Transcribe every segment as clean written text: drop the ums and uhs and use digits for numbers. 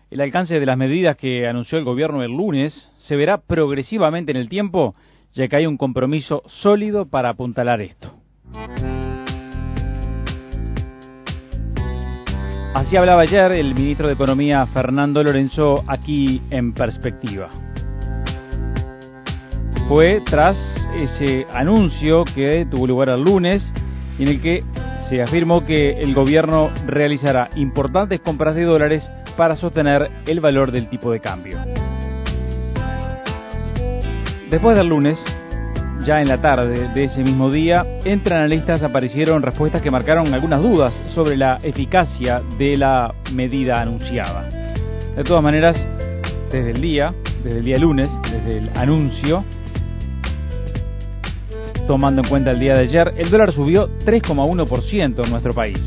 el alcance de las medidas que anunció el gobierno el lunes se verá progresivamente en el tiempo, ya que hay un compromiso sólido para apuntalar esto. Así hablaba ayer el ministro de Economía Fernando Lorenzo aquí en Perspectiva. Fue tras ese anuncio que tuvo lugar el lunes, en el que se afirmó que el gobierno realizará importantes compras de dólares para sostener el valor del tipo de cambio. Después del lunes, ya en la tarde de ese mismo día, entre analistas aparecieron respuestas que marcaron algunas dudas sobre la eficacia de la medida anunciada. De todas maneras, desde el día lunes, desde el anuncio, tomando en cuenta el día de ayer, el dólar subió 3,1% en nuestro país.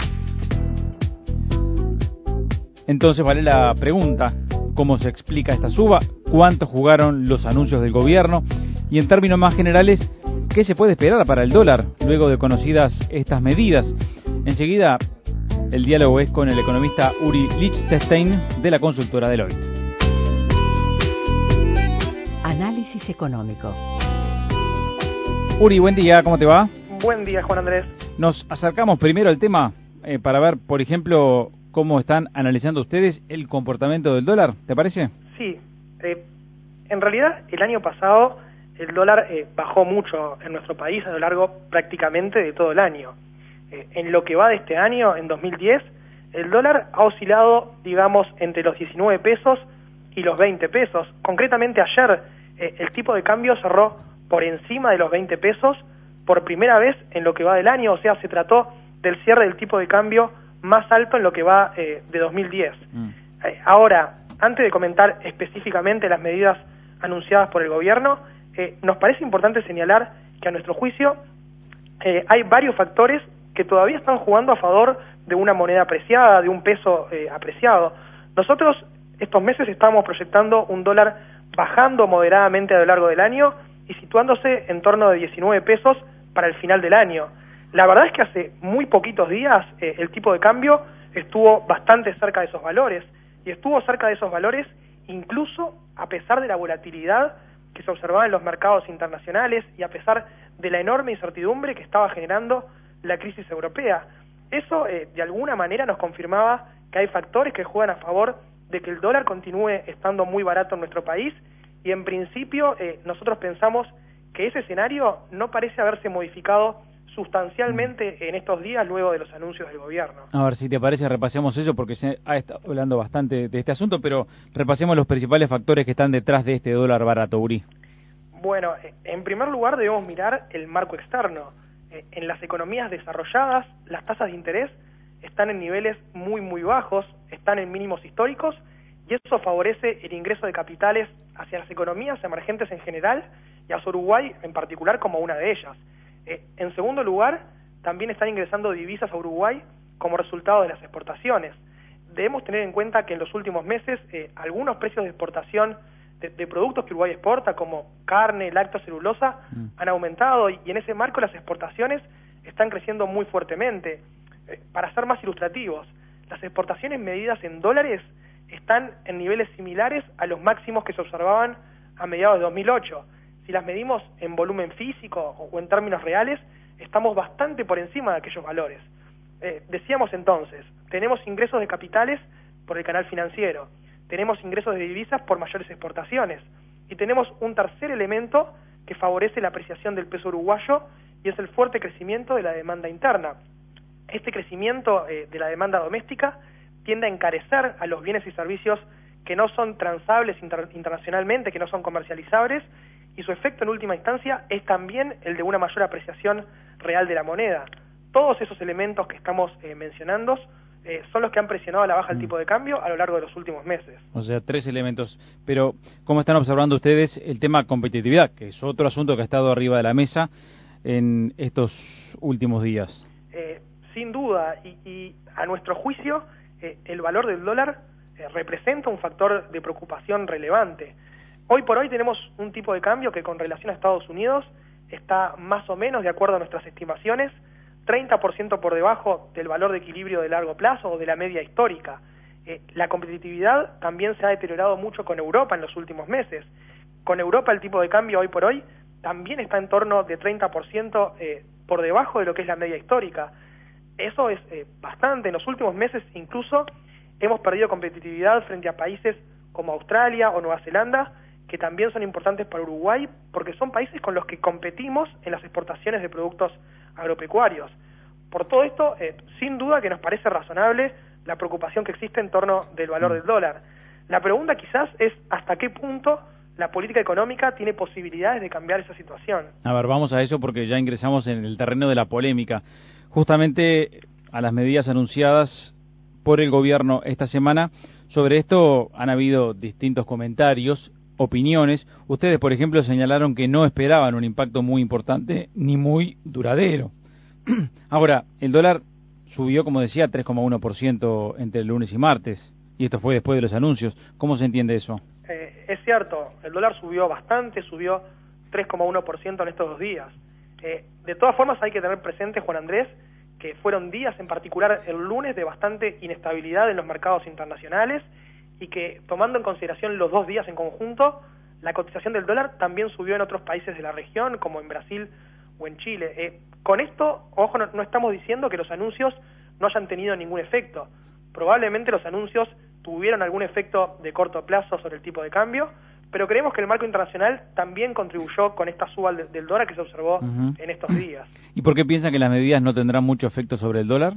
Entonces vale la pregunta, ¿cómo se explica esta suba? ¿Cuánto jugaron los anuncios del gobierno? Y en términos más generales, ¿qué se puede esperar para el dólar luego de conocidas estas medidas? Enseguida, el diálogo es con el economista Uri Lichtenstein de la consultora Deloitte. Análisis económico. Uri, buen día, ¿cómo te va? Buen día, Juan Andrés. Nos acercamos primero al tema para ver, por ejemplo, cómo están analizando ustedes el comportamiento del dólar, ¿te parece? Sí, en realidad el año pasado el dólar bajó mucho en nuestro país a lo largo prácticamente de todo el año. En lo que va de este año, en 2010, el dólar ha oscilado, digamos, entre los 19 pesos y los 20 pesos. Concretamente ayer el tipo de cambio cerró por encima de los 20 pesos por primera vez en lo que va del año, o sea, se trató del cierre del tipo de cambio más alto en lo que va de 2010. Ahora, antes de comentar específicamente las medidas anunciadas por el gobierno, nos parece importante señalar que a nuestro juicio hay varios factores que todavía están jugando a favor de una moneda apreciada, de un peso apreciado. Nosotros estos meses estamos proyectando un dólar bajando moderadamente a lo largo del año y situándose en torno de 19 pesos para el final del año. La verdad es que hace muy poquitos días el tipo de cambio estuvo bastante cerca de esos valores, y estuvo cerca de esos valores incluso a pesar de la volatilidad que se observaba en los mercados internacionales y a pesar de la enorme incertidumbre que estaba generando la crisis europea. Eso de alguna manera nos confirmaba que hay factores que juegan a favor de que el dólar continúe estando muy barato en nuestro país, y en principio nosotros pensamos que ese escenario no parece haberse modificado sustancialmente en estos días luego de los anuncios del gobierno. A ver, si te parece, repasemos eso porque se ha estado hablando bastante de este asunto, pero repasemos los principales factores que están detrás de este dólar barato, Uri. Bueno, en primer lugar debemos mirar el marco externo. En las economías desarrolladas, las tasas de interés están en niveles muy bajos, están en mínimos históricos, y eso favorece el ingreso de capitales hacia las economías emergentes en general y hacia Uruguay en particular como una de ellas. En segundo lugar, también están ingresando divisas a Uruguay como resultado de las exportaciones. Debemos tener en cuenta que en los últimos meses algunos precios de exportación de productos que Uruguay exporta, como carne, lácteos, celulosa, han aumentado, y en ese marco las exportaciones están creciendo muy fuertemente. Para ser más ilustrativos, las exportaciones medidas en dólares están en niveles similares a los máximos que se observaban a mediados de 2008. Si las medimos en volumen físico o en términos reales, estamos bastante por encima de aquellos valores. Decíamos entonces, tenemos ingresos de capitales por el canal financiero, tenemos ingresos de divisas por mayores exportaciones, y tenemos un tercer elemento que favorece la apreciación del peso uruguayo, y es el fuerte crecimiento de la demanda interna. Este crecimiento de la demanda doméstica tiende a encarecer a los bienes y servicios que no son transables internacionalmente, que no son comercializables, y su efecto en última instancia es también el de una mayor apreciación real de la moneda. Todos esos elementos que estamos mencionando son los que han presionado a la baja el tipo de cambio a lo largo de los últimos meses. O sea, tres elementos. Pero, ¿cómo están observando ustedes el tema competitividad, que es otro asunto que ha estado arriba de la mesa en estos últimos días? Sin duda, y a nuestro juicio, el valor del dólar representa un factor de preocupación relevante. Hoy por hoy tenemos un tipo de cambio que con relación a Estados Unidos está más o menos, de acuerdo a nuestras estimaciones, 30% por debajo del valor de equilibrio de largo plazo o de la media histórica. La competitividad también se ha deteriorado mucho con Europa en los últimos meses. Con Europa el tipo de cambio hoy por hoy también está en torno de 30% por debajo de lo que es la media histórica. Eso es bastante. En los últimos meses incluso hemos perdido competitividad frente a países como Australia o Nueva Zelanda, que también son importantes para Uruguay, porque son países con los que competimos en las exportaciones de productos agropecuarios. Por todo esto, sin duda que nos parece razonable la preocupación que existe en torno del valor del dólar. La pregunta quizás es hasta qué punto la política económica tiene posibilidades de cambiar esa situación. A ver, vamos a eso porque ya ingresamos en el terreno de la polémica. Justamente a las medidas anunciadas por el gobierno esta semana, sobre esto han habido distintos comentarios, opiniones. Ustedes, por ejemplo, señalaron que no esperaban un impacto muy importante ni muy duradero. Ahora, el dólar subió, como decía, 3,1% entre el lunes y martes, y esto fue después de los anuncios. ¿Cómo se entiende eso? Es cierto, el dólar subió bastante, subió 3,1% en estos 2 días. De todas formas hay que tener presente, Juan Andrés, que fueron días, en particular el lunes, de bastante inestabilidad en los mercados internacionales, y que, tomando en consideración los 2 días en conjunto, la cotización del dólar también subió en otros países de la región, como en Brasil o en Chile. Con esto, ojo, no estamos diciendo que los anuncios no hayan tenido ningún efecto. Probablemente los anuncios tuvieron algún efecto de corto plazo sobre el tipo de cambio, pero creemos que el marco internacional también contribuyó con esta suba del dólar que se observó en estos días. ¿Y por qué piensan que las medidas no tendrán mucho efecto sobre el dólar?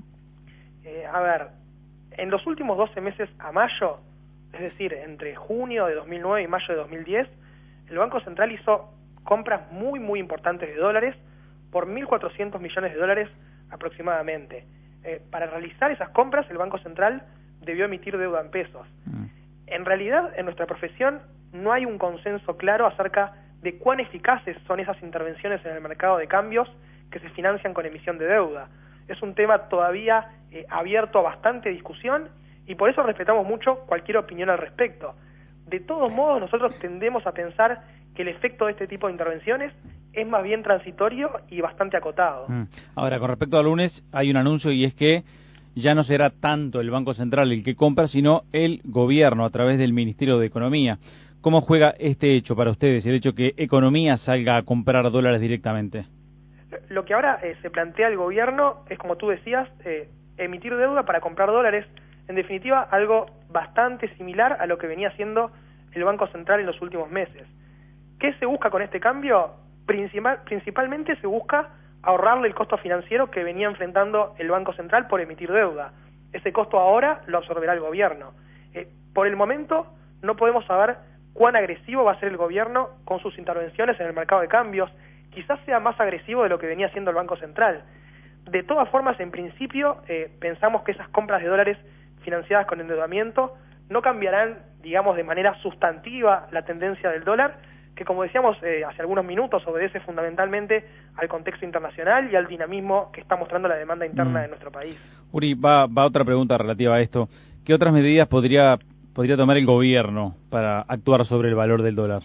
A ver, en los últimos 12 meses a mayo, es decir, entre junio de 2009 y mayo de 2010, el Banco Central hizo compras muy importantes de dólares por 1.400 millones de dólares aproximadamente. Para realizar esas compras, el Banco Central debió emitir deuda en pesos. En realidad, en nuestra profesión no hay un consenso claro acerca de cuán eficaces son esas intervenciones en el mercado de cambios que se financian con emisión de deuda. Es un tema todavía abierto a bastante discusión, y por eso respetamos mucho cualquier opinión al respecto. De todos modos, nosotros tendemos a pensar que el efecto de este tipo de intervenciones es más bien transitorio y bastante acotado. Ahora, con respecto al lunes, hay un anuncio, y es que ya no será tanto el Banco Central el que compra, sino el gobierno a través del Ministerio de Economía. ¿Cómo juega este hecho para ustedes, el hecho que Economía salga a comprar dólares directamente? Lo que ahora se plantea el gobierno es, como tú decías, emitir deuda para comprar dólares. En definitiva, algo bastante similar a lo que venía haciendo el Banco Central en los últimos meses. ¿Qué se busca con este cambio? Principalmente se busca ahorrarle el costo financiero que venía enfrentando el Banco Central por emitir deuda. Ese costo ahora lo absorberá el gobierno. Por el momento no podemos saber cuán agresivo va a ser el gobierno con sus intervenciones en el mercado de cambios. Quizás sea más agresivo de lo que venía haciendo el Banco Central. De todas formas, en principio, pensamos que esas compras de dólares financiadas con endeudamiento no cambiarán, digamos, de manera sustantiva la tendencia del dólar, que, como decíamos hace algunos minutos, obedece fundamentalmente al contexto internacional y al dinamismo que está mostrando la demanda interna de nuestro país. Uri, va otra pregunta relativa a esto. ¿Qué otras medidas podría tomar el gobierno para actuar sobre el valor del dólar?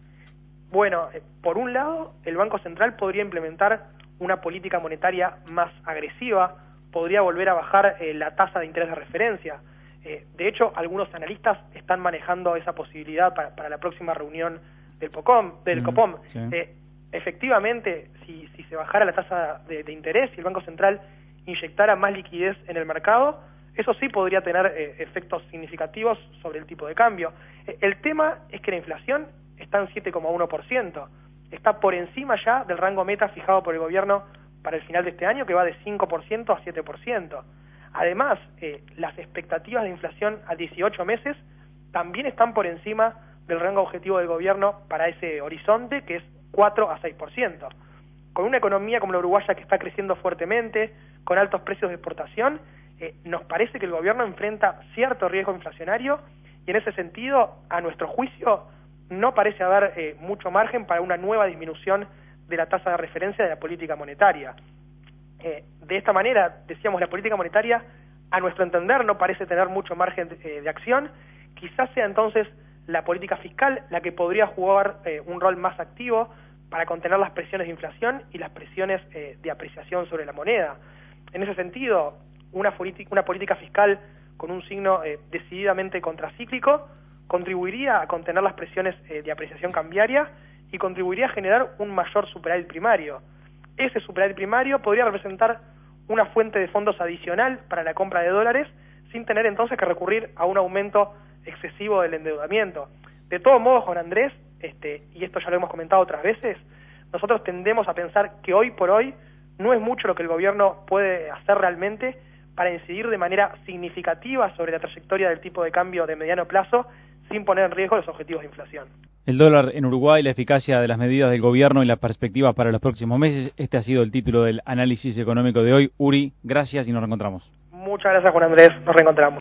Bueno, por un lado, el Banco Central podría implementar una política monetaria más agresiva, podría volver a bajar la tasa de interés de referencia. De hecho, algunos analistas están manejando esa posibilidad para la próxima reunión del Copom. Sí. Efectivamente, si se bajara la tasa de interés y el Banco Central inyectara más liquidez en el mercado, eso sí podría tener efectos significativos sobre el tipo de cambio. El tema es que la inflación está en 7,1%. Está por encima ya del rango meta fijado por el gobierno para el final de este año, que va de 5% a 7%. Además, las expectativas de inflación a 18 meses también están por encima del rango objetivo del gobierno para ese horizonte, que es 4 a 6%. Con una economía como la uruguaya que está creciendo fuertemente, con altos precios de exportación, nos parece que el gobierno enfrenta cierto riesgo inflacionario, y en ese sentido, a nuestro juicio, no parece haber mucho margen para una nueva disminución de la tasa de referencia de la política monetaria. De esta manera, decíamos, la política monetaria, a nuestro entender, no parece tener mucho margen de acción. Quizás sea entonces la política fiscal la que podría jugar un rol más activo para contener las presiones de inflación y las presiones de apreciación sobre la moneda. En ese sentido, una política fiscal con un signo decididamente contracíclico, contribuiría a contener las presiones de apreciación cambiaria y contribuiría a generar un mayor superávit primario. Ese superávit primario podría representar una fuente de fondos adicional para la compra de dólares, sin tener entonces que recurrir a un aumento excesivo del endeudamiento. De todos modos, Juan Andrés, y esto ya lo hemos comentado otras veces, nosotros tendemos a pensar que hoy por hoy no es mucho lo que el gobierno puede hacer realmente para incidir de manera significativa sobre la trayectoria del tipo de cambio de mediano plazo sin poner en riesgo los objetivos de inflación. El dólar en Uruguay, la eficacia de las medidas del gobierno y las perspectivas para los próximos meses. Este ha sido el título del análisis económico de hoy. Uri, gracias y nos reencontramos. Muchas gracias, Juan Andrés. Nos reencontramos.